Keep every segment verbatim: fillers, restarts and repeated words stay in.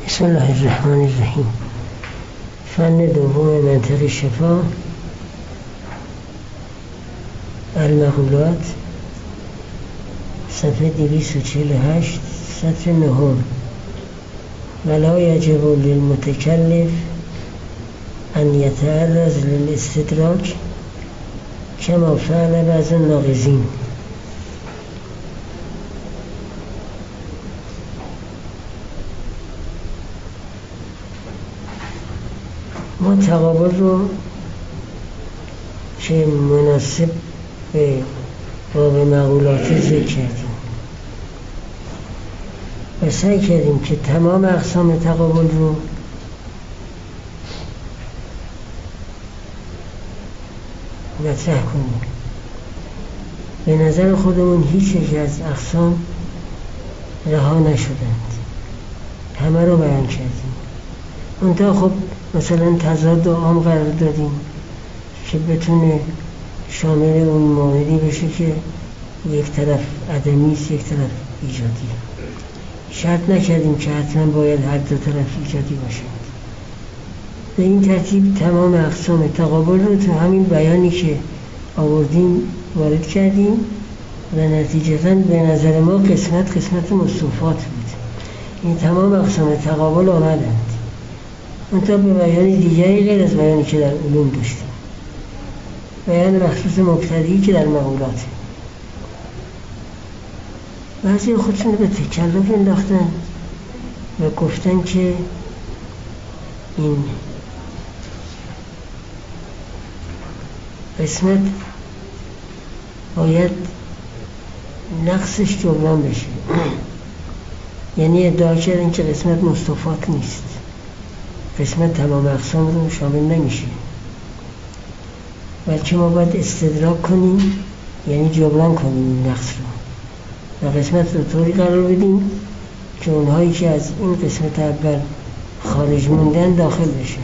بسم الله الرحمن الرحیم. فن دوم منطق شفا، المقولات، صفحه دویست و چهل و هشت، سطر نهم. ولا یجب للمتکلف ان یتعرض للاستدراک کما فعل بعض الناقضین. ما تقابل رو که مناسب به باب مقولات ذکر کردیم و سعی کردیم که تمام اقسام تقابل رو مطرح کنیم. به نظر خودمون هیچ یک از اقسام رها نشدند، همه رو بیان کردیم. منتها خب مثلا تضاد و عام قرار دادیم که بتونه شامل اون موردی بشه که یک طرف عدمی است یک طرف ایجادی. شرط نکردیم که حتما باید هر دو طرف ایجادی باشند. به این ترتیب تمام اقسام تقابل رو تو همین بیانی که آوردیم وارد کردیم و نتیجتاً به نظر ما قسمت قسمت مستوفات بود. این تمام اقسام تقابل آمدند، منتها به بیان دیگری غیر از بیانی که در علوم داشتیم، بیان مخصوص مبتدی که در مقولات. بعضی خودشون به تکلف انداختن و گفتن که این قسمت باید نقصش جبران بشه. یعنی ادعا کردن که قسمت مستوفات نیست، قسمت تمام اقسام رو شامل نمیشه، بلکه ما باید استدراک کنیم، یعنی جبران کنیم این نقص رو و قسمت رو طوری قرار بدیم که اونهایی که از این قسمت اول خارج موندن داخل بشن.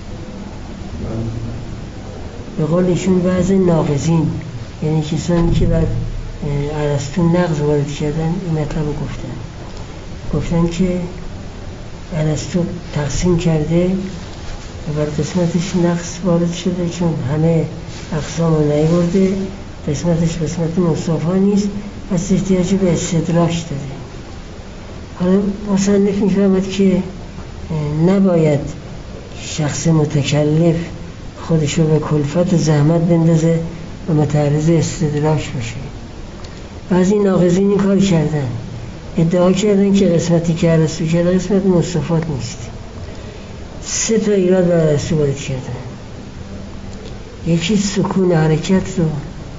به قول ایشون بعض ناقضین، یعنی کسانی که بر ارسطو نقض وارد کردن، این مطلب رو گفتن گفتن که ارسطو تقسیم کرده و بر قسمتش نقص وارد شده، چون همه اقسام رو نیورده، قسمتش قسمت مستوفا نیست، پس احتیاج به استدراک داره. حالا مصنف میفهمد که نباید شخص متکلف خودشو به کلفت و زحمت بندازه و متعرض استدراک بشه. بعضی ناقضین این کار کردن، ادعا کردن که قسمتی که ارسطو کرده قسمت مستوفات نیست. سه تا ایراد بر ارسطو وارد کردن. یکی سکون حرکت رو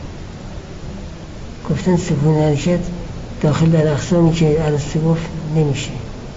گفتن سکون حرکت داخل در اقسامی که ارسطو گفت نمیشه،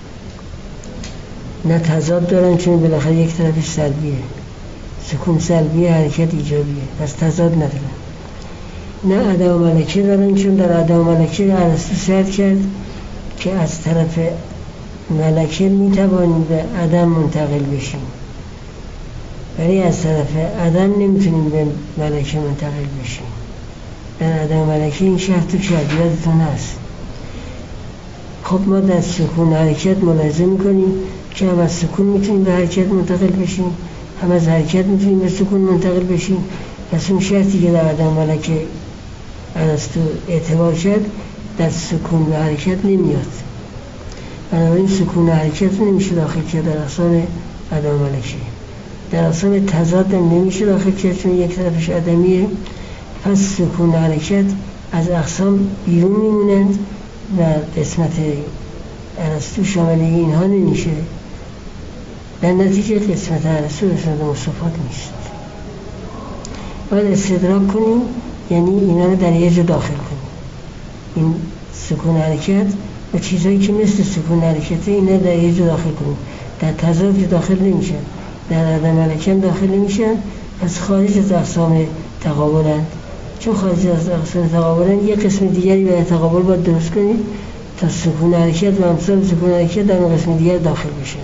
نه تضاد دارن چون بالاخره یک طرفش سلبیه، سکون سلبیه حرکت ایجابیه، پس تضاد ندارن. نه عدم ملکه دارن چون در عدم ملکه ارسطو شرط کرد که از طرف ملکه میتوانیم به عدم منتقل بشیم، ولی از طرف عدم نمیتونیم به ملکه منتقل بشیم. در عدم ملکه این شرط تو کرد، یادتون هست. خب ما در سکون حرکت ملاحظه میکنیم که هم از سکون میتونیم به حرکت منتقل بشیم، هم از حرکت میتونیم به سکون منتقل بشیم. پس اون شرطی که در عدم ملکه ارسطو اعتبار شد در سکون و حرکت نمیاد. بنابراین سکون و حرکت نمیشه داخل کرد در اقسام عدم ملکه. در اقسام تضاد نمیشه داخل کرد چون یک طرفش عدمیه. پس سکون و حرکت از اقسام بیرون میمونند و قسمت ارسطو شامل اینها نمیشه. در نتیجه قسمت ارسطو قسمت مستوفات نیست. باید استدراک کنیم، یعنی اینا رو در یه جا داخل کنیم. این سکون حرکت و چیزهایی که مثل سکون حرکته اینا در یه جا داخل کنیم. در تضاد که داخل نمیشن، در عدم ملکه داخل نمیشن، پس خارج از اقسام تقابلند. چون خارج از اقسام تقابلند یک قسم دیگری برای تقابل باید درست کنید تا سکون حرکت و امثال سکون حرکت در اون قسم دیگر داخل بشه.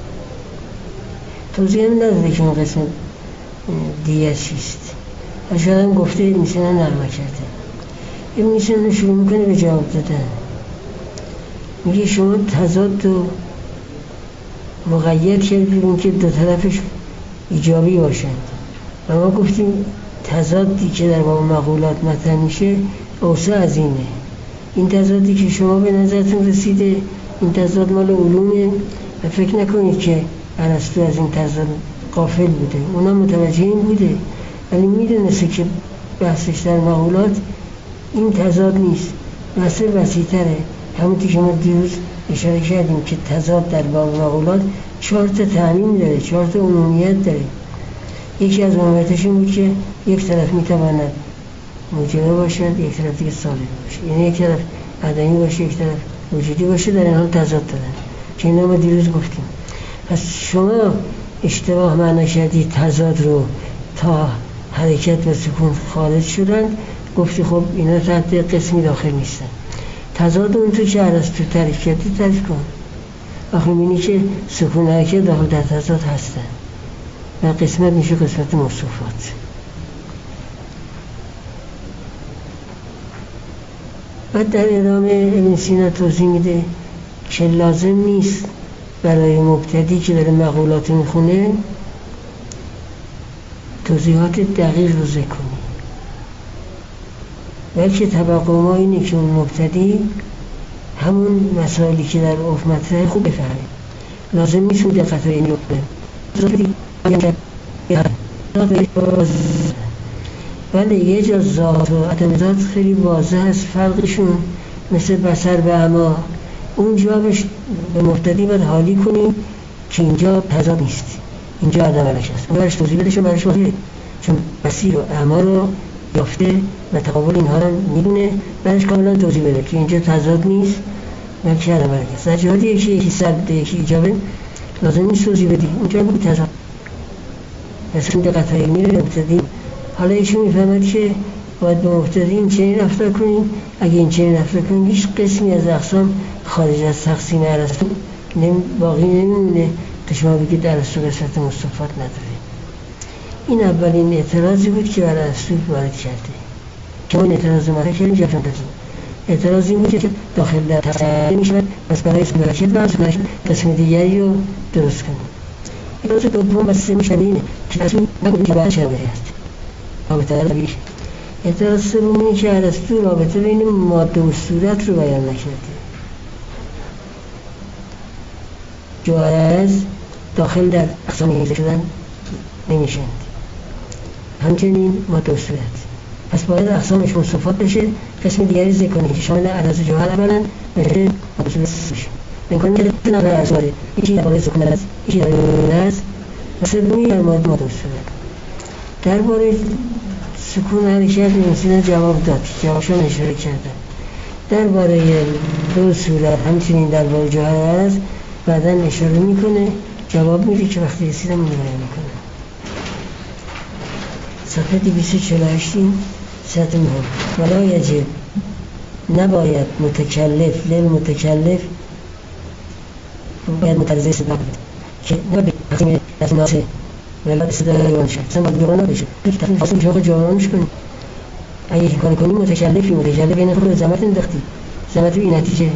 توضیح هم نداده که اون قسم دیگر چیست و شاید هم گفته میشنن نرمه کرده. این میشنن شروع میکنه به جواب دادن. میگه شما تضاد و مقید کردیم این که دو طرفش ایجابی باشند و ما گفتیم تضادی که در باب مقولات مطرح میشه اوسع از اینه. این تضادی که شما به نظرتون رسیده این تضاد مال علومه و فکر نکنید که ارسطو از این تضاد غافل بوده، اونا متوجه این بوده ولی میدونسته که بحثش در مقولات این تضاد نیست، بحث وسیع‌تره. همونطور که ما دیروز اشاره کردیم که تضاد در باب مقولات چهار تا تعمیم داره، چهار تا عمومیت داره. یکی از عمومیتش این بود که یک طرف میتواند موجبه باشد، یک طرف دیگه سالب باشه، یعنی یک طرف عدمی باشه یک طرف وجودی باشه، در این حال تضاد دارن که اینا ما دیروز گفتیم. پس شما اشتباه معنی کردید تضاد رو تا حرکت و سکون خارج شدن، گفتی خب اینا تحت قسمی داخل نیستن. تضاد اون تو که ارسطو تعریف کردی تعریف کن. آخه می‌بینی که سکون حرکت داخل در تضاد هستن و قسمت میشه قسمت موصوفات. بعد در ادامه ابن سینا توضیح میده که لازم نیست برای مبتدی که داره مقولات میخونه توضیحات دقیق رو ذکر کنی، بلکه توقع ما اینه که اون مبتدی همون مسائلی که در عرف مطرحه خوب بفهمه. لازم نیست اون دقت رو اینو بکنه. ولی یه جا ذات و عدم ذات خیلی واضح است فرقشون، مثل بصر به عما. اونجا بهش به مبتدی باید حالی کنیم که اینجا تضاد نیست، اینجا عدم علک است. اون برش توضیح بده، چون برش واضحه، چون بصیر و عما رو یافته و تقابل اینها رو میدونه، برش کاملا توضیح بده که اینجا تضاد نیست بلکه عدم علک است. در جهاتی یکی یکی سلب یکی ایجابه لازم نیست توضیح بدی، اونجا بود تضاد. پس این دقت هایی میره مبتدی. حالا ایشون میفهمد که باید به مبتدی این چنین رفتار کنیم. اگه این چنین رفتار کنیم هیچ قسمی از اقسام خارج از تقسیم ارسطو باقی نمیمونه که شما بگید ارسطو قسمت مصطفات نداره. این اولین اعتراضی بود که برای ارسطو وارد کرده که ما این اعتراض مطرح کردیم جفتن دادیم. اعتراض این بود که داخل در تقسیم میشود پس برای اسم مرکز و اسم قسم دیگری رو درست کنیم. اعتراض دوم و سه میشه اینه که ارسطو نگوید که باید شبهه است رابطه در بیش. اعتراض سوم اینه که ارسطو رابطه بین ماده و صورت رو بیان نکرده. جواز داخل در اقسام حیزه شدن نمیشند، همچنین ماده و صورت. پس باید اقسامش مصطفات بشه، قسم دیگری ذکر کنه که شامل عرض جوهر اولا بشه ماده و صورت بشه. بنکنیم که نقل ارزواره یکی در باره سکون است، یکی در باره است و سومی در ماده و صورت. در باره سکون حرکت ابن جواب داد، جوابشان اشاره کردن. در باره دو صورت همچنین در باره جوهر است بعداً اشاره میکنه، جواب میده که وقتی رسیدم اینو بیان میکنه. صفحه دویست و چهل و هشت سطح مهم. ولا یجب نباید متکلف للمتکلف باید متعرضه استدلال بده که نباید تقسیم دست ناسه ولی استدلال جوان شد اصلا باید جوان نباشه تقسیم خواستیم شما جوانش کنیم. اگه کار کنیم متکلفی متکلف بین خود رو زمت انداختی، زمت رو این نتیجه.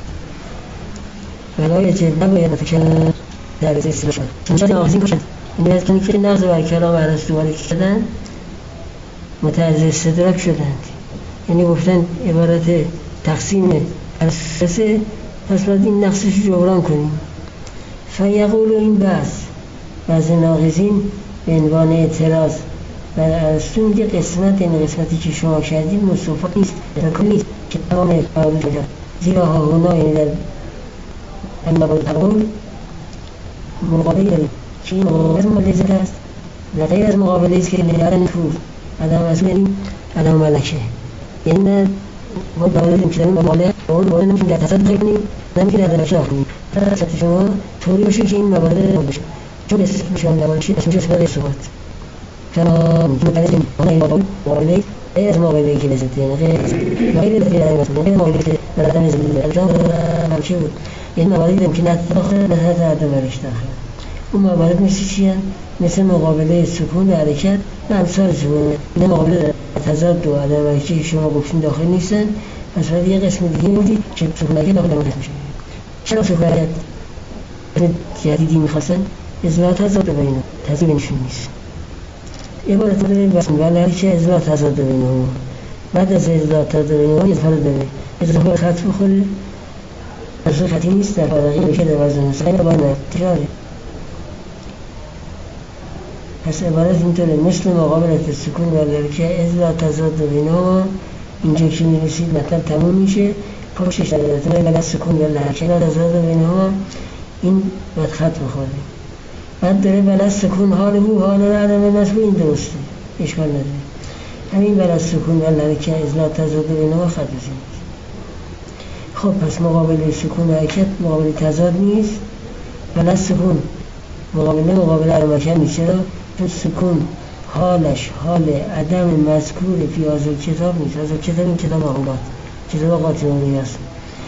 ولا یجب نباید متکلف در رزه استدلال شد چون آغازین کشند. این باید کنی که نقض بر کلام ارسطو وارد شدن متعرض استدراک شدند، یعنی گفتن عبارت تقسیم ارسطو پس باید این نقصش رو جبران کنیم. فیقول این بحث بعض ناقضین به عنوان اعتراض بر ارسطو میگه قسمت این قسمتی که شما کردید مصطفات نیست، تکل نیست که تمام قابل شد، زیرا ها هنا یعنی در این مقابل تقول مقابلی داریم که این مقابل از مقابل ذکر است و غیر از مقابل است که نهار نفور عدم رسول یعنی عدم ملکه. یعنی نه ما باید که در این مقابله اون باید نمیتونیم در تصد خیلی کنیم نمیتونیم در درشت آخونیم تصد شما طوری باشه که این مقابله رو بشه چون اسم شما نمانشید اسم شما اسم ثبات فما متعلقیم آنها این مقابل مقابله غیر از مقابله که لذت یعنی غیر غیر غیر عدم رسول غیر مقابله که در عدم رسول الجام همشه بود. یعنی مقابله که نتداخل نتداخل عدم رشت داخل اون موارد مثل چی هست؟ مثل مقابله سکون و حرکت و امثال سکون. این مقابله تضاد و عدم حرکتی شما گفتین داخل نیستن، پس باید یه قسم دیگه بودی که سکون حرکت داخل نمونده میشه. چرا سکون حرکت جدیدی میخواستن اصلاح تضاد بینه تضاد بینشون نیست. عبارت داره بسن ولی که اصلاح تضاد بینه بعد از اصلاح تضاد بینه یه فرد داره اصلاح خط بخوره اصلاح خطی نیست در فارغی بشه در وزن سعی با نتیجاره. پس عبارت اینطوره مثل مقابلت سکون ولی که اصلاح تضاد بینه اینجا که میرسید مطلب تموم میشه پشتش در ارتباط ولی سکون ولی حرکت تضاد بینه این باید خط بخوره. بعد داره بلا سکون حال او حال را عدم نصب این درسته اشکال نداره. همین بلا سکون ولی که اصلاح تضاد بینه خط بزنید. خب پس مقابل سکون حرکت مقابل تضاد نیست. بلا سکون مقابل مقابل حرکت نیست. چرا؟ چون سکون حالش حال عدم مذکور فی هذا کتاب نیست. هذا کتاب این کتاب مقولات کتاب قاطعانه است.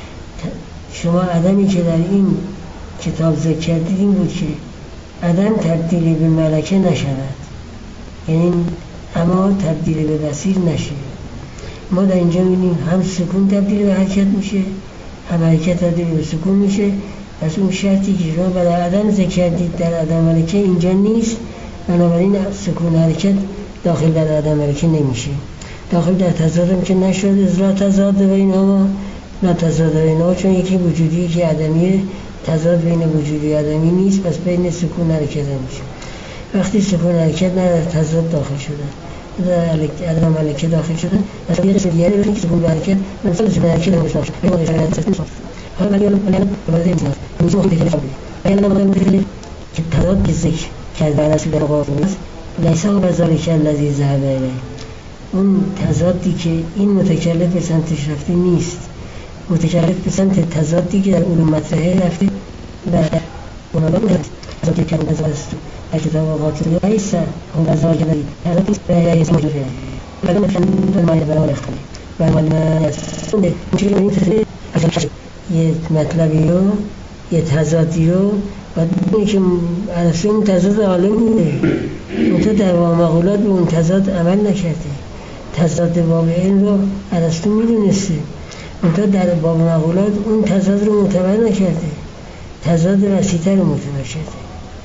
شما عدمی که در این کتاب ذکر کردید این بود که عدم تبدیل به ملکه نشود، یعنی اما تبدیل به بصیر نشه. ما در اینجا می‌بینیم هم سکون تبدیل به حرکت میشه هم حرکت تبدیل به سکون میشه. پس اون شرطی که شما برای عدم ذکر کردید در عدم ملکه اینجا نیست، بنابراین سکون حرکت داخل در عدم ملکه نمیشه. داخل در تضاد هم که نشد اصلاح تضاد بین ها نه تضاد بین ها چون یکی وجودی که عدمیه تضاد بین وجودی عدمی نیست. پس بین سکون حرکت نمیشه. وقتی سکون حرکت نه در تضاد داخل شدن در عدم ملکه داخل شدن پس یه قسم دیگری رو که سکون حرکت مثلا سکون حرکت نمیشه باشه به واسه حرکت حالا ولی الان الان بعد این نیست میشه خیلی خیلی الان ما میگیم که تضاد که ذکر کرده اصل در قاطع است لیسا و ذالک الذی ذهب الیه. اون تضادی که این متکلف به سمتش رفته نیست، متکلف به سمت تضادی که در علوم مطرحه رفته و اونا رو تضادی که تضاد است در کتاب قاطع لیسا و ذالک الذی تضاد است به اسم مجرد ولی مثلا مایه برای اختلاف و معلومه است اون چیزی که این تضاد از یه مطلبی رو یه تضادی رو و این که ارسطو اون تضاد عالم بوده منتها در مقولات به اون تضاد عمل نکرده. تضاد باب علم رو ارسطو میدونسته منتها در باب مقولات اون تضاد رو معتبر نکرده، تضاد وسیع‌تر رو معتبر کرده.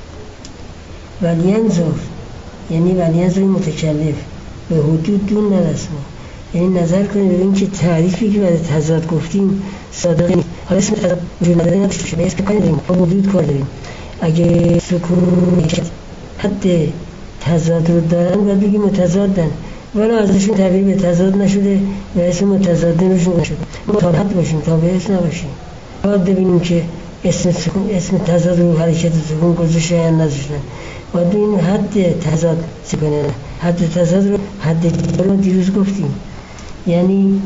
ولینظر یعنی ولینظر متکلف به حدود دون نرسما، یعنی نظر کنید ببین که تعریفی که برای تضاد گفتیم صادق نیست. حالا اسم تضاد وجود نداره نمیشه به اسم کاری داریم با وجود کار داریم. اگه سکون حد تضاد رو دارن باید بگیم متضادن ولی ازشون تعبیر به تضاد نشده و اسم متضادن روشون نشده. ما تا حد باشیم تا به اسم نباشیم. باید ببینیم که اسم سکون اسم تضاد رو حرکت سکون گذاشته یا نذاشتن. باید ببینیم حد تضاد سکونه حد تضاد رو حد رو دیروز گفتیم یعنی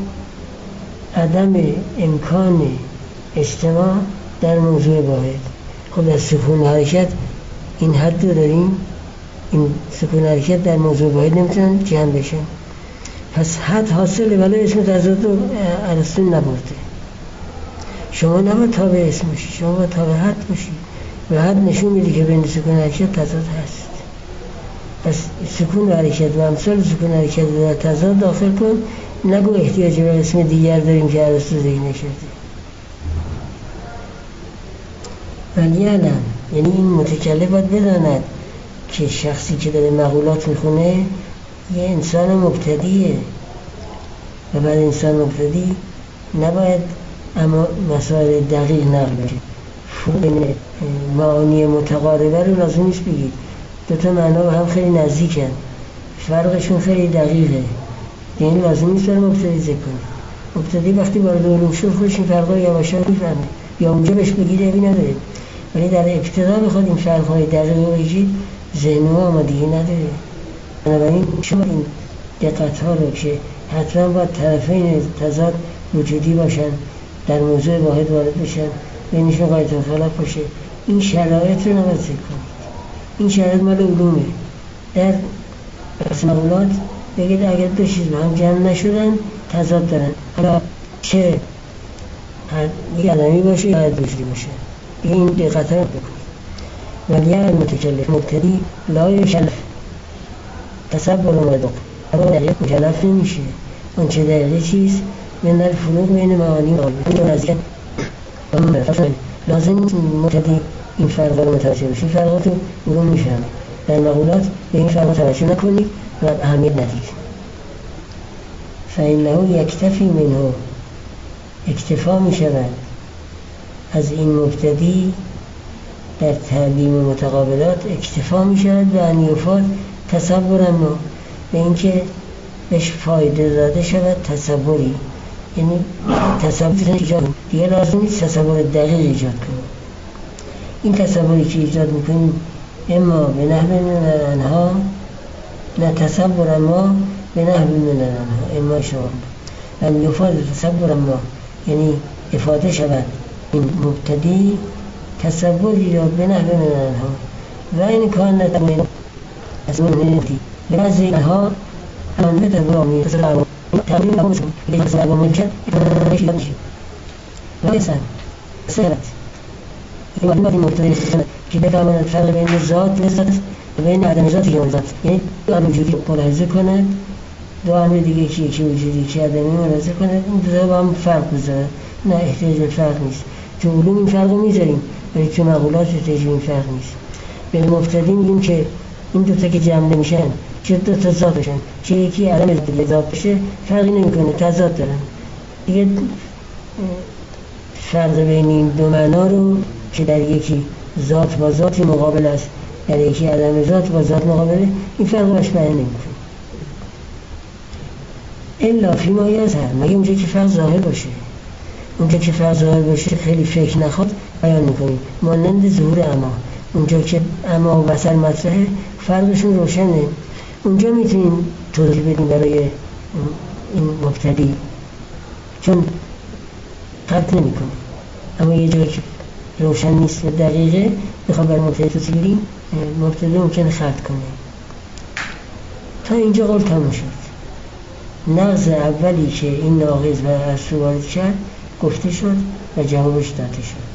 عدم امکان اجتماع در موضوع واحد. خب در سکون حرکت این حد رو داریم، این سکون حرکت در موضوع واحد نمیتونن جمع بشن. پس حد حاصله ولی اسم تضاد رو ارسطو نبرده. شما نباید تابع اسم باشید، شما باید تابع حد باشید و حد نشون میده که بین سکون حرکت تضاد هست. پس سکون حرکت و امثال سکون حرکت رو در تضاد داخل کن، نگو احتیاج به اسم دیگر داریم که ارسطو ذکر نکرده. ولی علم یعنی این متکلف باید بداند که شخصی که داره مقولات میخونه یه انسان مبتدیه و بعد انسان مبتدی نباید اما مسائل دقیق نقل بشه. فهم معانی متقاربه رو لازم نیست بگید، دوتا معنا هم خیلی نزدیکن فرقشون خیلی دقیقه، یعنی لازم نیست برای مبتدی ذکر کنید. مبتدی وقتی وارد علوم شد خودش این فرقا یواشا میفهمه یا اونجا بهش بگید ابی نداره، ولی در ابتدا بخواد این فرق‌های دقیق رو بگید ذهن ما آمادگی نداره. بنابراین شما این دقت‌ها رو که حتما باید طرفین تضاد وجودی باشن در موضوع واحد وارد بشن بینشون قاعده خلاف باشه، این شرایط رو نباید ذکر کنید. این شرایط مال علومه. در مقولات بگید اگر دو چیز با هم جمع نشدن تضاد دارن، حالا چه یک عدمی باشه یا وجودی باشه، این دقت رو بکنید. ولی المتکلف مبتدی لا یشلف تصور مدق اما دقیق مکلف نمیشه. اون چه دقیقه چیز من در فروق بین معانی و آیه لازم لازم مبتدی این فرقا رو متوجه بشید. فرقات رو علوم میفهمید. در مقولات به این فرقا توجه نکنید و اهمیت ندید. فإنه یکتفی منه، اکتفا می شود از این مبتدی در تعلیم متقابلات، اکتفا می شود به ان یفاد تصور ما، به اینکه بهش فایده داده شود تصوری، یعنی تصوری ایجاد کنیم، دیگه لازم نیست تصور دقیق ایجاد کنیم. این تصوری که ایجاد میکنیم اما به نحو من الانها، نه تصور ما به نحو من الانها، اما شما ان یفاد تصور ما، یعنی افاده شود این مبتدی تصوری را به نحو من الانها و این کان نتمین تصور نیتی به بعضی اینها همانده در برامی تصور تقریب نبود که تصور ممکن اشیاد میشه و ایسان سهرت این وقتی این مبتدی سهرت که بتواند فرق بین ذات و ذات و بین عدم ذات و ذات، یعنی دو امر وجودی ملاحظه کند، دو امر دیگه که یکی وجودی که عدمی ملاحظه کند، این دو تا با هم فرق بذاره. نه احتیاج به فرق نیست. تو علوم این فرق رو میذاریم ولی تو مقولات احتیاج به این فرق نیست. به مبتدی میگیم که این دو تا که جمع نمیشن، چه دو تا ذات بشن چه یکی علم دیگه ذات بشه، فرقی نمیکنه، تضاد دارن دیگه. فرق بین این دو معنا رو که در یکی ذات با ذاتی مقابل است، در یکی عدم ذات با ذات مقابله، این فرق رو بیان نمیکنه الا فیما یظهر، مگه اونجا که فرق ظاهر باشه. اونجا که فرق ظاهر باشه خیلی فکر نخواد بیان میکنیم، مانند ظهور اما. اونجا که اما و بصر مطرحه فرقشون روشنه، اونجا میتونیم توضیح بدیم برای این مبتدی، چون قطع نمی کنه. اما یه جایی که روشن نیست و دقیقه بخوام برای مبتدی توضیح بدیم، مبتدی ممکنه خطع کنه. تا اینجا قول تموم شد. نقض اولی که این ناقض و ارسطو وارد کرد گفته شد و جوابش داده شد.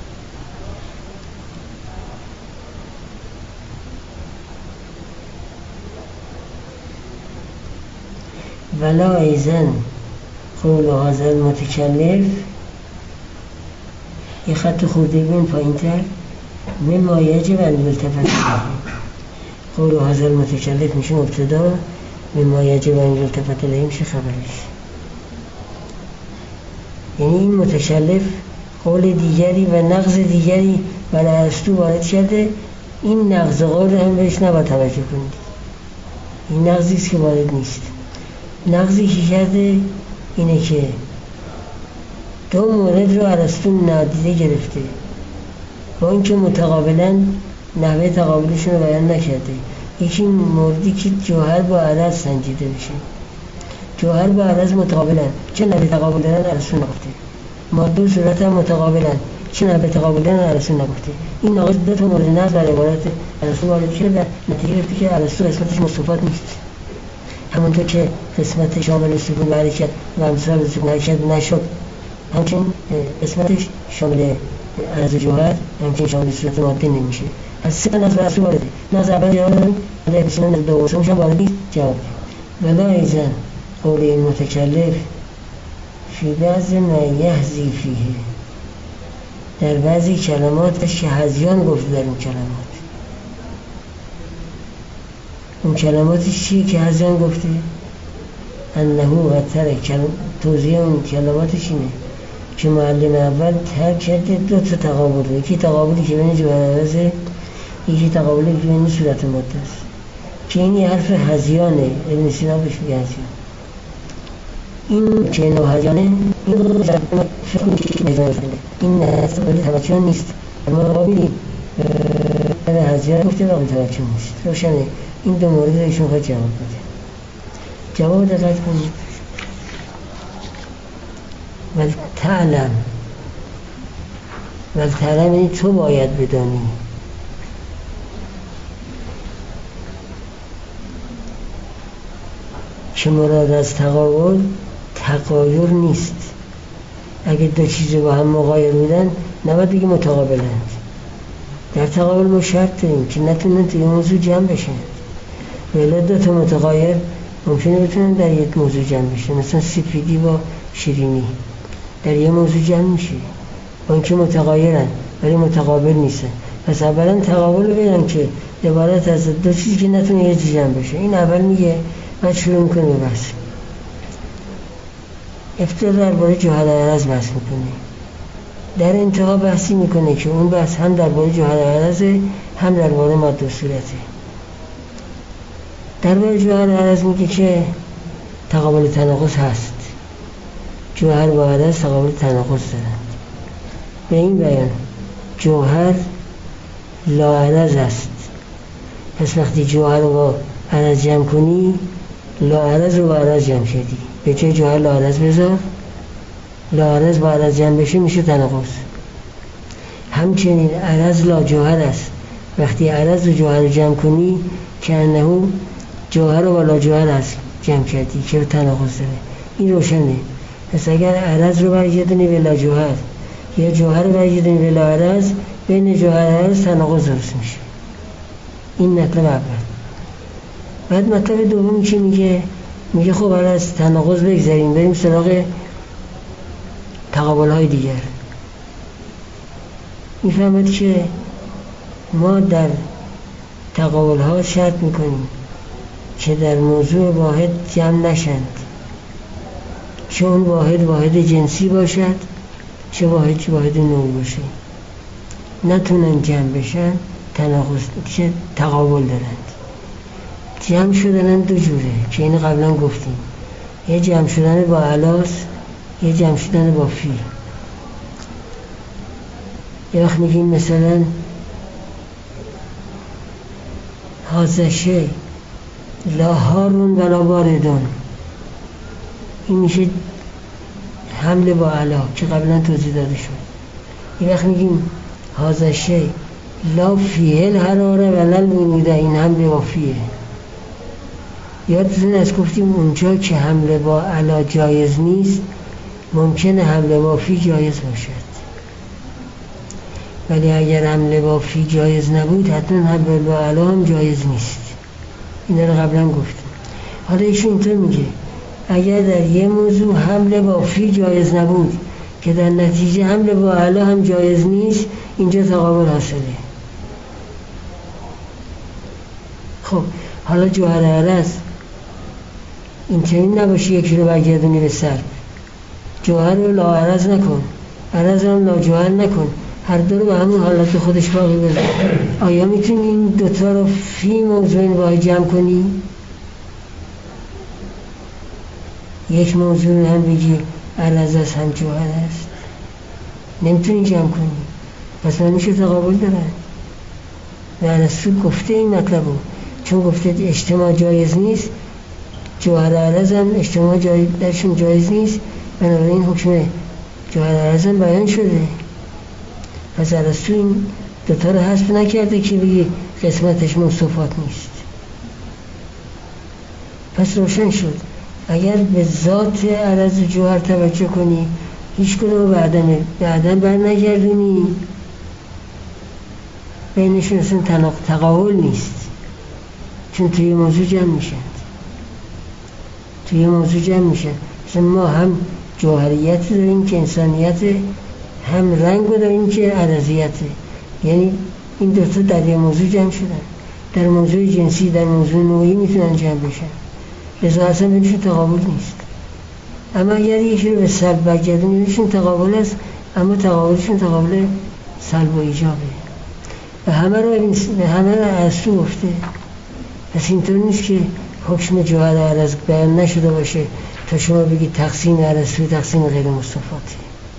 ولا ایزن قول هذا المتکلف، یه خط خورده بین پایین تر، مما یجب ان یلتفت الیه. قول هذا المتکلف میشه مبتدا، مما یجب ان یلتفت الیه میشه خبرش. یعنی این متکلف قول دیگری و نقض دیگری برای ارسطو وارد کرده، این نقض قول هم بهش نباید توجه کنید. این نقضی است که وارد نیست. نقضی که کرده اینه که دو مورد رو ارسطو نادیده گرفته، با اینکه متقابلا نحوه تقابلشون رو بیان نکرده. یکی موردی که جوهر با عرض سنجیده بشه، جوهر با عرض متقابلن، چه نحوه تقابل دارن ارسطو نگفته. ماده و صورت هم متقابلن، چه نحوه تقابل دارن ارسطو نگفته. این ناقض دو تا مورد نقض در عبارت ارسطو وارد کرده و نتیجه گرفته که ارسطو قسمتش مصفات نیست. همونطور که قسمت شامل سکون و حرکت و امثال سکون حرکت نشد، همچنین قسمتش شامل عرض جوهر، همچنین شامل صورت ماده نمیشه. از سه نقض ارسطو وارده. نقض اول جواب داریم، ولی قسمت نقض دوم سومش هم وارد نیست، جواب ولا ایزن قول این متکلف فی بعض ما یحظی فیه، در بعضی کلماتش که هذیان گفته در اون کلمات. اون کلماتش چیه که هذیان گفته؟ انهو و ترک، توضیح اون کلماتش اینه که معلم اول ترک کرده دو تا تقابل، یکی تقابلی که بین جوهر عرضه، یکی تقابلی که بین صورت ماده است، که این یه حرف هذیانه. ابن سینا بهش میگه هذیان. این که نوع هذیانه این رو در فکر میزان شده، این نحصه ولی توجه نیست. اما قابلی به هذیان گفته و توجه نیست. روشنه این دو مورد ایشون خواهد جواب بده. جواب دقت کنید. ولی تعلم، ولی تعلم یعنی تو باید بدانی که مراد از تقابل تغایر نیست. اگه دو چیز با هم مغایر بودن نباید بگی متقابلند. در تقابل ما شرط داریم که نتونن توی موضوع جمع بشن، ولی دو تا متغایر ممکنه بتونن در یک موضوع جمع بشن. مثلا سپیدی با شیرینی در یک موضوع جمع میشه، با اینکه متغایرن ولی متقابل نیستن. پس اولا تقابل رو بگم که عبارت از دو چیزی که نتونه یه جمع بشه. این اول میگه بعد شروع میکنه به بحث. ابتدا درباره جوهر عرض بحث میکنه، در انتها بحثی میکنه که اون بحث هم درباره جوهر عرضه هم درباره ماده و صورته. درباره جوهر عرض میگه که تقابل تناقض هست، جوهر با عرض تقابل تناقض دارند. به این بیان جوهر لاعرض است، پس وقتی جوهر رو با عرض جمع کنی لاعرض رو با عرض جمع شدی، به جای جوهر لاعرض بذار، لاعرض با عرض جمع بشه میشه تناقض. همچنین عرض لا جوهر است، وقتی عرض و جوهر رو جمع کنی که انه جوهر رو با لا جوهر است جمع کردی که تناقض داره. این روشنه. پس اگر عرض رو برگردونی به لا جوهر یا جوهر رو برگردونی به لا عرض، بین جوهر و عرض تناقض درست میشه. این مطلب اول. بعد مطلب دومی که میگه میگه خب حالا از تناقض بگذاریم بریم سراغ تقابل های دیگر. میفهمد که ما در تقابل ها شرط میکنیم که در موضوع واحد جمع نشند، چه اون واحد واحد جنسی باشد چه واحد واحد نوعی باشه، نتونن جمع بشن، تناقض که تقابل دارند. جمع شدن دو جوره که این قبلا گفتیم، یه جمع شدن با علاس، یه جمع شدن با فی. یه وقت میگیم مثلا هذا شی لا هارون ولا باردون، این میشه حمله با علا که قبلا توضیح داده شد. یه وقت میگیم هذا شی لا فیه الحراره ولا البروده، این حمله با فیه. یادتون از گفتیم اونجا که حمله با علا جایز نیست ممکنه حمله با فی جایز باشد، ولی اگر حمله با فی جایز نبود حتما حمله با علا هم جایز نیست. این رو قبلا گفتیم. حالا ایشون اینطور میگه اگر در یه موضوع حمله با فی جایز نبود که در نتیجه حمله با علا هم جایز نیست، اینجا تقابل حاصله. خب حالا جوهر عرض این چنین نباشه یکی رو برگردونی به سر، جوهر رو لا عرض نکن، عرض رو لا جوهر نکن، هر دو رو به همون حالت خودش باقی بذار. آیا میتونی این دوتا رو فی موضوع واحد جمع کنی؟ یک موضوع رو هم بگی عرض است هم جوهر است؟ نمیتونی جمع کنی. پس من میشه تقابل دارن. و رسول گفته این مطلب رو، چون گفته اجتماع جایز نیست، جوهر عرض هم اجتماع جای درشون جایز نیست، بنابراین حکم جوهر عرض هم بیان شده. پس رسول این دوتا رو حذف نکرده که بگی قسمتش موصوفات نیست. پس روشن شد اگر به ذات عرض و جوهر توجه کنی هیچ کنه بعدن بعدن بر نگردونی، بینشون اصلا تقابل نیست، چون توی موضوع جمع میشن توی موضوع جمع میشن مثلا ما هم جوهریت داریم که انسانیت، هم رنگ داریم که عرضیته. یعنی این دوتا در یه موضوع جمع شدن، در موضوع جنسی در موضوع نوعی میتونن جمع بشن، لذا اصلا بینشون تقابل نیست. اما اگر یکی رو به سلب برگردیم بینشون تقابل است، اما تقابلشون تقابل سلب و ایجابه و همه رو به همه رو عرضو گفته. پس اینطور نیست که حکم جوهر عرض بیان نشده باشه تا شما بگید تقسیم عرضو تقسیم غیر مصطفاته.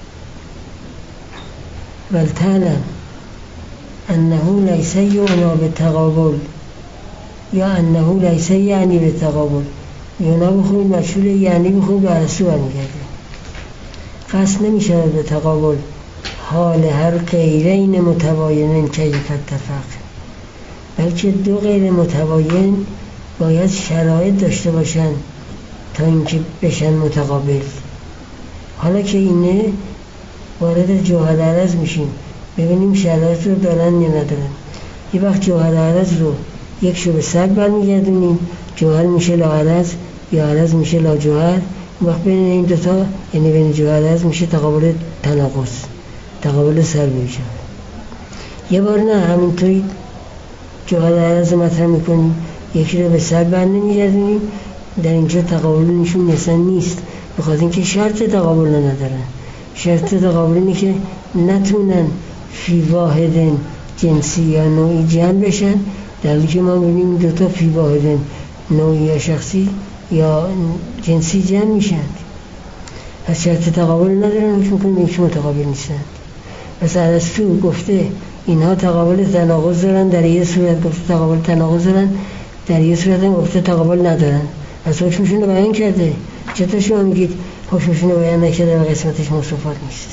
ولتعلم انه لیس یعنا بالتقابل یا انه لیس یعنی بالتقابل. یعنا بخونید مشهول، یعنی بخونید به عرضو برمیگرده. قصد نمیشه به تقابل حال هر غیرین متباینین کیف اتفاق، بلکه دو غیر متباین باید شرایط داشته باشن تا اینکه بشن متقابل. حالا که اینه وارد جوهر عرض میشیم ببینیم شرایط رو دارن یا ندارن. یه وقت جوهر عرض رو یک شو به سلب برمیگردونیم، جوهر میشه لا عرض یا عرض میشه لا جوهر. وقت بین این دوتا یعنی بین جوهر عرض میشه تقابل تناقض، تقابل سلب میشه. یه بار نه همینطوری جوهر عرض مطرح میکنیم، یکی رو به سر بند نمیگردونیم. در اینجا تقابل نشون اصلا نیست، بخاطر اینکه شرط تقابل ندارن. شرط تقابل اینه که نتونن فی واحد جنسی یا نوعی جمع بشن، در حالی که ما ببینیم دوتا فی واحد نوعی یا شخصی یا جنسی جمع میشن. پس شرط تقابل ندارن، حکم کنیم یک متقابل نیستن. پس ارسطو گفته اینها تقابل تناقض دارن، در یه صورت گفته تقابل تناقض دارن، در یه صورت هم گفته تقابل ندارن. پس حکمشون رو بیان کرده. چطور شما میگید حکمشون رو بیان نکرده و قسمتش مصرفات نیست؟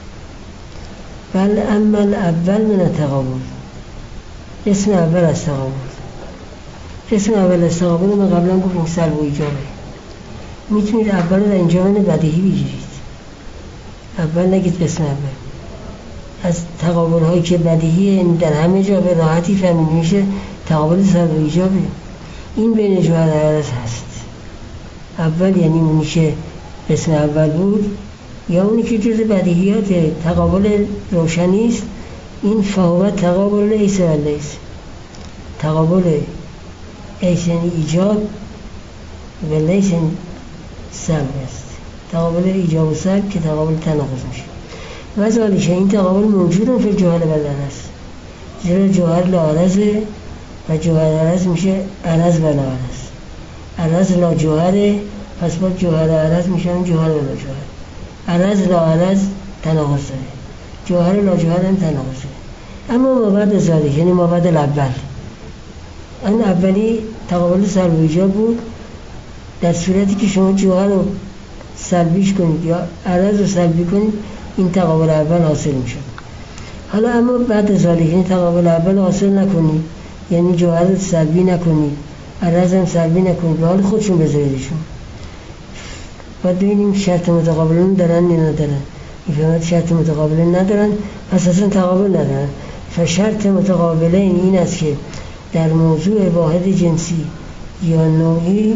بل اما اول من تقابل، اسم اول از تقابل. اسم اول از تقابل ما قبلا گفتیم سلب و ایجابه. میتونید اول رو در اینجا من بدیهی بگیرید، اول نگید قسم اول. از تقابل هایی که بدیهی در همه جا به راحتی فهمید میشه تقابل سلب و ایجابه. این بین جوهر عرض هست. اول یعنی اونی که قسم اول بود، یا اونی که جز بدیهیات تقابل روشنی است. این فهو تقابل لیس و لیس، تقابل ایس یعنی ایجاب و لیس یعنی سلب است. تقابل ایجاب و سلب که تقابل تناقض میشه. و ذالک این تقابل موجود فی الجوهر و العرض، زیرا جوهر لا عرضه و جوهر عرض میشه عرض و لا عرض. عرض لا جوهره، پس با جوهر عرض میشن جوهر و لا جوهر. عرض لا عرض تناقض داره، جوهر لا جوهر هم تناقض داره. اما مابعد ذالک یعنی مابعد الاول، این اولی تقابل سلب و ایجاب بود. در صورتی که شما جوهر رو سلبیش کنید یا عرض رو سلبی کنید، این تقابل اول حاصل میشه. حالا اما بعد ذالک یعنی تقابل اول حاصل نکنید، یعنی جوهر رو سلبی نکنید، عرض هم سلبی نکنید، به حال خودشون بذاریدشون. بعد ببینیم شرط متقابلین دارن یا ندارن. این شرط متقابلین ندارن، پس اصلا تقابل ندارن. فشرط متقابلین این است که در موضوع واحد جنسی یا نوعی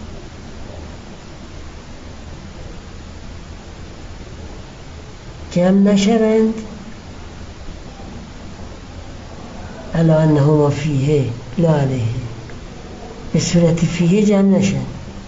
جمع نشوند علی انهما فیه لا علیه، به صورت فیه جمع نشن.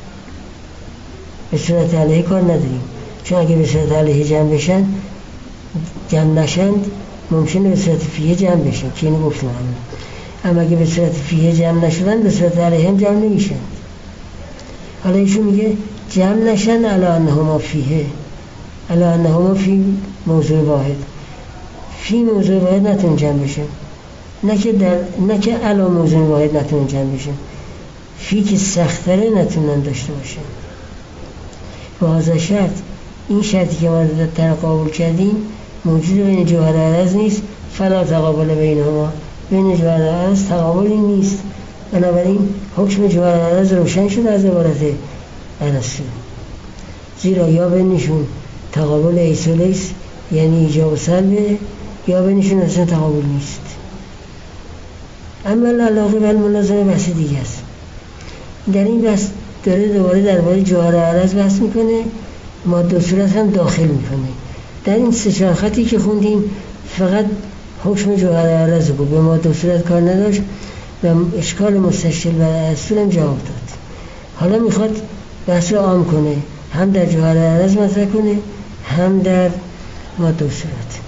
به صورت علیه کار نداریم، چون اگه به صورت علیه جمع بشن جمع نشند ممکنه به صورت فیه جمع بشن که اینو گفتم. اما اگه به صورت فیه جمع نشدن به صورت علیه هم جمع نمیشن. حالا ایشون میگه جمع نشن علی انهما فیه، علی انهما فی موضوع واحد، فی موضوع واحد نتون جمع بشن، نه که در نه که علی موضوع واحد نتون جمع بشن، فی که سختره نتونن داشته باشن. با شرط، این شرطی که ما در قبول کردیم موجود بین جوهر عرض نیست. فلا تقابل بینهما، بین جوهر عرض تقابلی نیست. بنابراین حکم جوهر عرض روشن شد از عبارت ارسطو، زیرا یا بینشون تقابل ایس و لیس یعنی ایجاب و سلبه، یا بینشون اصلا تقابل نیست. اما العلاقه و الملازمه بحث دیگه است. در این بحث داره دوباره درباره جوهر عرض بحث میکنه، ماده و صورت هم داخل میکنه. در این سه چهار خطی که خوندیم فقط حکم جوهر عرض بود، به ماده و صورت کار نداشت و اشکال مستشکل و اصول هم جواب داد. حالا میخواد بحث رو عام کنه، هم در جوهر عرض مطرح کنه هم در ماده و صورت.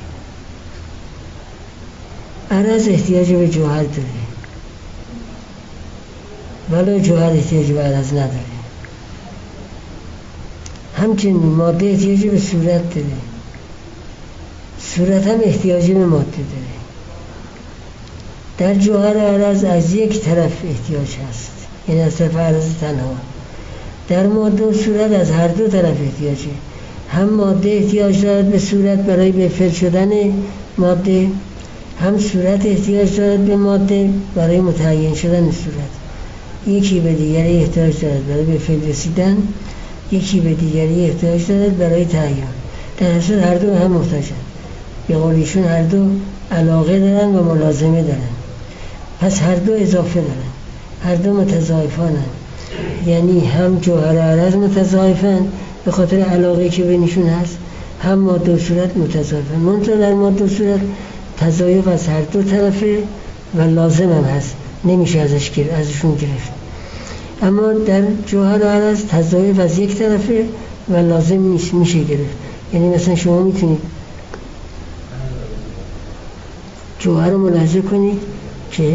عرض احتیاج به جوهر داره ولی جوهر احتیاج به عرض نداره. همچنین ماده احتیاج به صورت داره، صورت هم احتیاج به ماده داره. در جوهر عرض از یک طرف احتیاج هست، یعنی از طرف عرض تنها. در ماده و صورت از هر دو طرف احتیاجه. هم ماده احتیاج دارد به صورت برای به فعل شدن ماده، هم صورت احتیاج دارد به ماده برای متعین شدن صورت. یکی به دیگری احتیاج دارد برای به فعل رسیدن، یکی به دیگری احتیاج دارد برای تعین. در اصل هر دو هم محتاجن. به قول ایشون هر دو علاقه دارن و ملازمه دارن. پس هر دو اضافه دارن، هر دو متضاعفانن. یعنی هم جوهر عرض متضاعفن به خاطر علاقه که بینشون هست، هم ماده و صورت متضاعفن. منتها در ماده و صورت تضایف از هر دو طرفه و لازم هم هست، نمیشه ازش گرفت، ازشون گرفت. اما در جوهر عرض تضایف از یک طرفه و لازم نیست، میشه گرفت. یعنی مثلا شما میتونید جوهر رو ملاحظه کنید که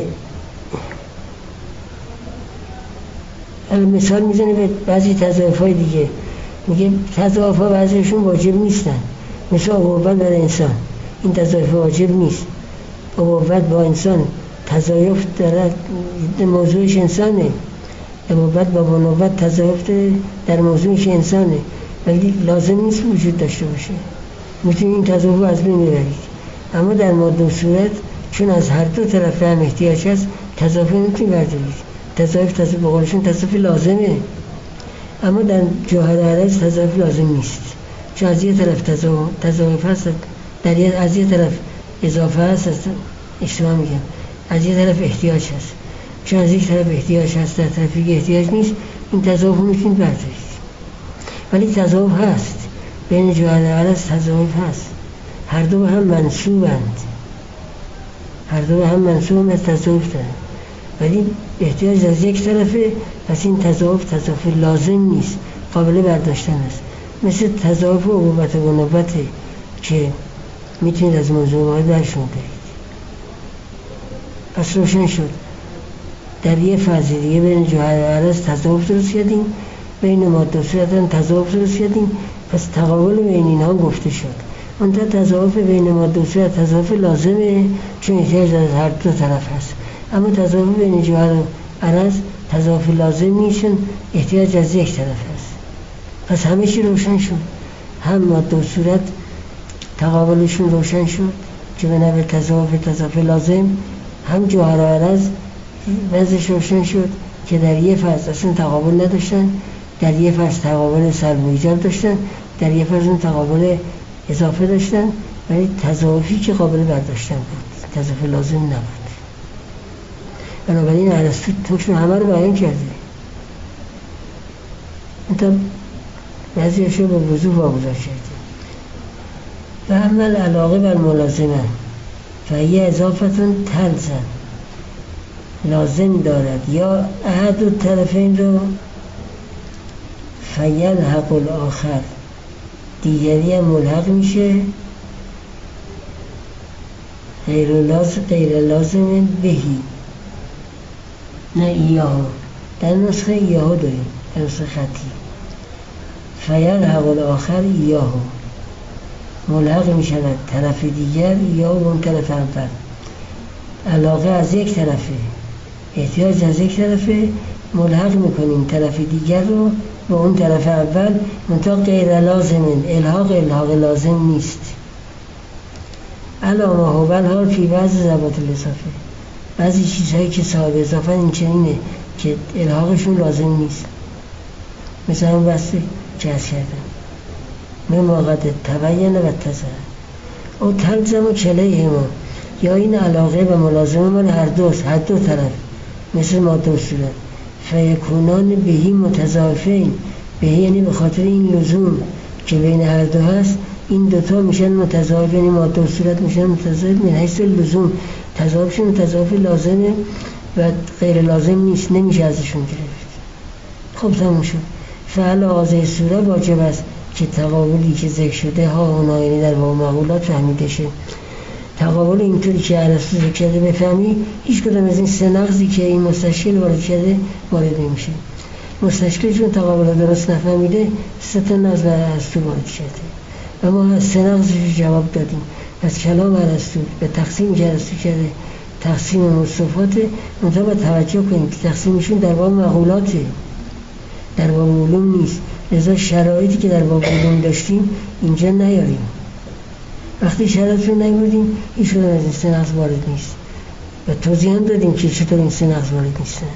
مثال میزنه به بعضی تضایف‌های دیگه، میگه تضایف‌ها بعضیشون واجب نیستن، مثل ابوت برای انسان، این تضایف واجب نیست. ابوت با انسان تضایف داره، موضوعش انسانه. ابوت با بنوت تضایف در موضوعش انسانه، ولی لازم نیست وجود داشته باشه. میتونید این تضایف رو از بین ببرید. اما در ماده و صورت چون از هر دو طرف هم احتیاج هست، تضایف نمیتونید بردارید. تضایف تضایف به قولشون تضایف لازمه. اما در جوهر عرض تضایف لازم نیست، چون از یه طرف تضایف هست، در یه از یه طرف اضافه هست، اشتباه میگم، از یه طرف احتیاج هست. چون از یک طرف احتیاج هست، در طرف دیگه احتیاج نیست، این تضایف رو میتونید بردارید. ولی تضایف هست، بین جوهر عرض تضایف هست، هر دو هم منسوبند، هر دو هم منسوب از تضایف دارن، ولی احتیاج از یک طرفه، پس این تضایف تضایف لازم نیست، قابل برداشتن است. مثل تضایف ابوت و بنوته که میتونید از موضوع واحد برشون دارید. پس روشن شد در یه فاز دیگه بین جوهر عرض تضایف درست کردیم، بین ماده و صورت هم تضایف درست کردیم. پس تقابل بین اینها گفته شد. منتها تضایف بین ماده و صورت تضایف لازمه، چون احتیاج از هر دو طرف هست. اما تضایف بین جوهر و عرض تضایف لازم نیست، چون احتیاج از یک طرف هست. پس همه چی روشن شد، هم ماده و صورت تقابلشون روشن شد که به نوع تضایف تضایف لازم، هم جوهر و عرض وضعش روشن شد که در یه فصل اصلا تقابل نداشتن، در یه فصل تقابل سلب و ایجاب داشتن، در یه فصل تقابل اضافه داشتن، ولی تضایفی که قابل برداشتن بود، تضایف لازم نبود. بنابراین ارسطو حکم همه رو بیان کرده. انتا بعضی اشیا به وضوح واگذار کرده. و عمل علاقه بر ملازمه فهی اضافتون تلزم، لازم دارد یا احد الطرفین رو فیلحق الاخر، دیگری هم ملحق میشه، غیر لازم غیر لازم بهی، نه ایاهو. در نسخه ایاهو داریم، در نسخه خطی فیلحق الاخر ایاهو، ملحق میشود طرف دیگر یا اون طرف اول. علاقه از یک طرفه، احتیاج از یک طرفه، ملحق میکنیم طرف دیگر رو به اون طرف اول، منطقه غیر لازمین، الحاق الحاق لازم نیست. علامه هو حال فی بعض ضوابط الاضافه، بعضی چیزهایی که صاحب اضافه این چنینه که الحاقشون لازم نیست. مثلا اون بسته که از کردم من موقع تبین و تظهر او تلزم و چلیه ما، یا این علاقه و ملازمه من هر دوست، هر دو طرف، مثل ماده و صورت. فیکونان بهی متضایفین، بهی یعنی به خاطر این لزوم که بین هر دو هست، این دوتا میشن متضایف، یعنی ماده و صورت میشن متضایف من حیث لزوم، تضایفشون متضایف لازمه و غیر لازم نیست، نمیشه ازشون گرفت. خب تموم شد. فعل آغازه صورت واجب است که تقابلی که ذکر شده ها اونا، یعنی در واقع معقولات فهمیده شه. تقابل اینطوری که ارسطو ذکر کرده بفهمی، هیچ کدام از این سه نقضی که این مستشکل وارد کرده وارد نمیشه. مستشکل چون تقابل درست نفهمیده، سه تا نقض بر ارسطو وارد کرده و ما از سه نقضش جواب دادیم. پس کلام ارسطو به تقسیم که ارسطو کرده تقسیم مصطفاته، منتها با توجه کنیم که تقسیمشون در باب معقولاته، در باب علوم نیست. لذا شرایطی که در باب علوم داشتیم اینجا نیاریم. وقتی شرایط رو نمیدیم، هیچ کدام از این سه نقض وارد نیست و توضیح هم دادیم که چطور این سه نقض وارد نیستند.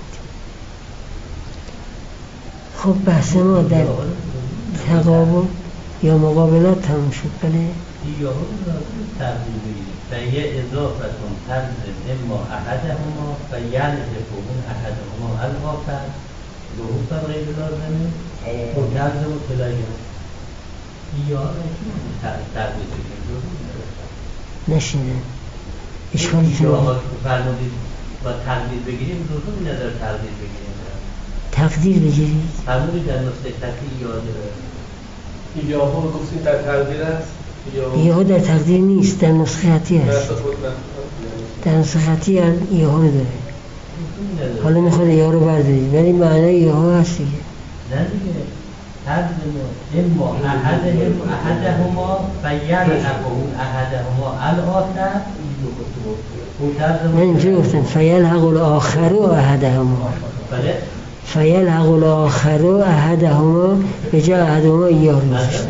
خب بحث ما در تقابل یا مقابلات تموم شد. بله یا تقریبی و یه اضافتون تلزم اما احدهما و یلحقون احدهما الاخر ظهور غیر لازمه و تلزم و تلایم یا تقریبی نشینه اشکالی که آقا فرمودید با تقدیر بگیریم لزومی نداره تقدیر بگیریم تقدیر بگیرید فرمودید در نسخه خطی یاده این یاهو رو گفتیم در تقدیر است یاهو در تقدیر نیست، در نسخه خطی هست. در نسخه خطی یاهو رو داره. حالا میخواد یاهو رو بردارید ولی معنی یاهو هست دیگه. نه دیگه اما احدهم احدهما فیلحقه احدهما الاخر من اینجا گفتم فیلحق الاخر احدهما فیلحق الاخر احدهما به جای احدهما ایاه رو گذاشتن.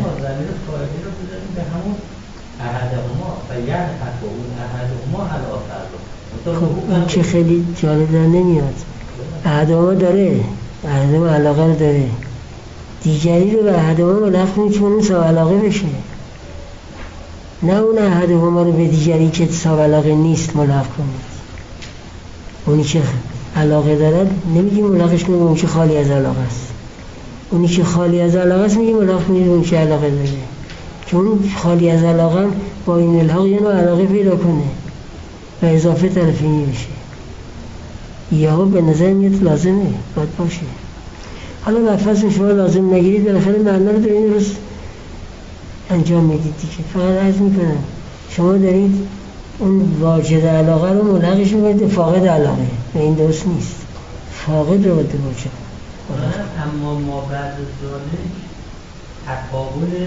احدهما فیلحقه احدهما الاخر. خب این که خیلی جالب در نمیاد. احدهما داره، احدهما علاقه رو داره، دیگری رو به احدهما ملحق کنید چون اون صاحب علاقه بشه، نه اون احدهما رو به دیگری که صاحب علاقه نیست ملحق کنید. اونی که علاقه دارد نمیگیم ملحقش کنید اون که خالی از علاقه است، اونی که خالی از علاقه است میگیم ملحق کنید اون که علاقه داره، چون خالی از علاقه با این الحاق یه نوع علاقه پیدا کنه و اضافه طرفینی بشه. یا به نظر میاد لازمه باید باشه. حالا مفصل شما لازم نگیرید، بالاخره معنی رو دارید درست انجام میدید دیگه. فقط عرض میکنم شما دارید اون واجد علاقه رو ملحقش میکنید فاقد علاقه و این درست نیست. فاقد رو باید واجد. اما ما بعد ذالک تقابل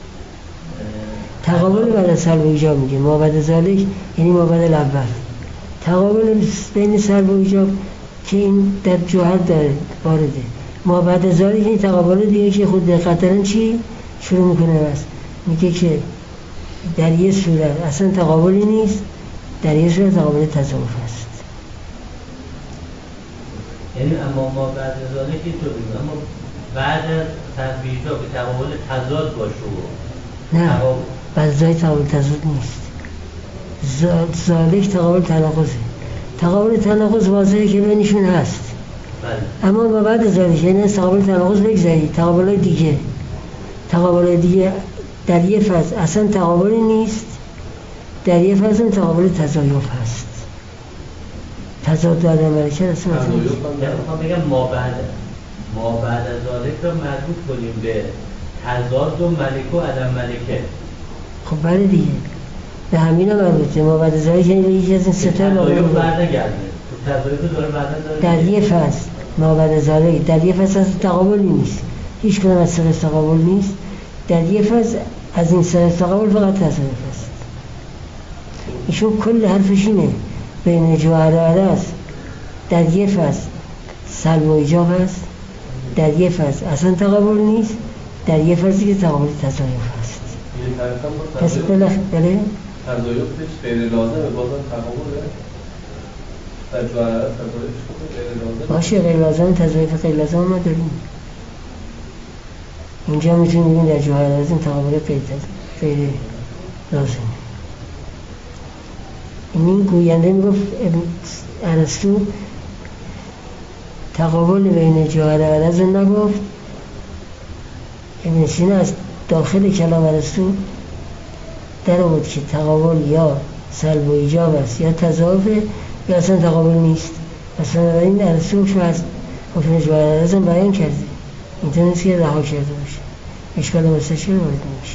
تقابل بعد از سلب و ایجاب میگه. ما بعد ذالک یعنی ما بعد الاول. تقابل بین سلب و ایجاب که این در جوهر داره وارده. ما بعد ذالک این تقابل دیگه که خود دقت دارن چی شروع میکنه بس میگه که در یه صورت اصلا تقابلی نیست، در یه صورت تقابل تضاعف است. یعنی اما ما بعد ذالک که تو بگیم اما بعد از تضاد به تقابل تضاد باشه. نه بعد ذالک تقابل تضاد نیست. ذالک تقابل تناقضه. تقابل تناقض واضحه که بینشون هست. بله. اما با بعد ذالک یعنی تقابل تناقض بگذارید، تقابل دیگه تقابل دیگه در یه فاز اصلا تقابلی نیست، در یه فاز هم تقابل تضایف هست. تضاد در ملکه اصلا نیست. میخوام بگم ما بعد ما بعد از ذالک رو مربوط کنیم به تضاد و ملک و عدم ملکه. خب بله دیگه به همین هم مربوطه. ما بعد از ذالک یعنی یکی از این سه تا تضایف برنگرده. تضایف داره بعدا داره در یه فاز ما بعد از ذالک در یه فاز اصلا تقابلی نیست، هیچ کدوم از سه تقابل نیست. در یه فاز از این سه تقابل فقط تضایف است. ایشون کل حرفش اینه بین جوهر و عرض در یه فاز سلب و ایجاب است، در یه فاز اصلا تقابل نیست، در یه فازی که تقابل تضایف است. پس بالاخره بله تضایفش غیر لازمه بازم تقابله در جوهر عرض تضایفش غیر لازمه باشه. غیر لازم تضایف غیر لازم ما داریم اینجا میتونیم بگیم در جوهر عرض این تقابل غیر لازمه. این گوینده میگفت ارسطو تقابل بین جوهر عرض نگفت. ابن سینا از داخل کلام ارسطو در آورد که تقابل یا سلب و ایجاب است یا تضاعف یا اصلا تقابل نیست. اصلا این ارسطو شو از حکم جوهر عرض هم بیان کرده، اینطور نیست که رها کرده باشه. اشکال مستشکل وارد نمیشه.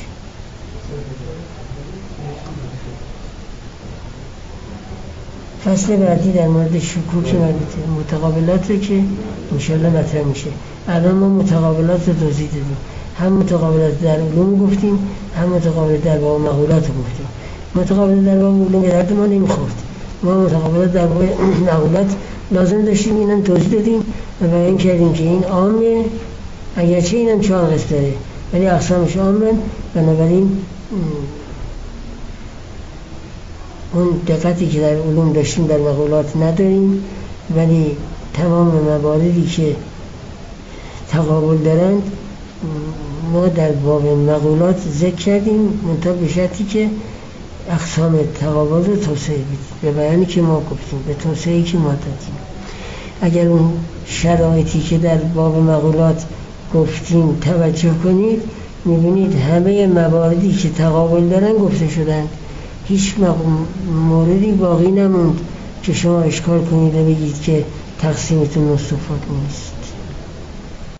فصل بعدی در مورد شکوک مربوطه متقابلاته که انشالله مطرح میشه. الان ما متقابلات رو توضیح دادیم، هم متقابلات در علوم گفتیم هم متقابلات در باب مقولات گفتیم. متقابلات در باب علوم به درد ما نمیخورد، ما متقابلات در باب مقولات لازم داشتیم، اینم توضیح دادیم و بیان کردیم که این عامه، اگرچه اینم چهار قسم داره ولی اقسامش عامه، بنابراین اون دقتی که در علوم داشتیم در مقولات نداریم، ولی تمام مواردی که تقابل دارند ما در باب مقولات ذکر کردیم، منتها به شرطی که اقسام تقابل رو توسعه بدیم به بیانی که ما گفتیم، به توسعه‌ای که ما دادیم. اگر اون شرایطی که در باب مقولات گفتیم توجه کنید، میبینید همه مواردی که تقابل دارن گفته شدن هیچ موردی باقی نموند که شما اشکال کنید و بگید که تقسیمتون مصطفات نیست.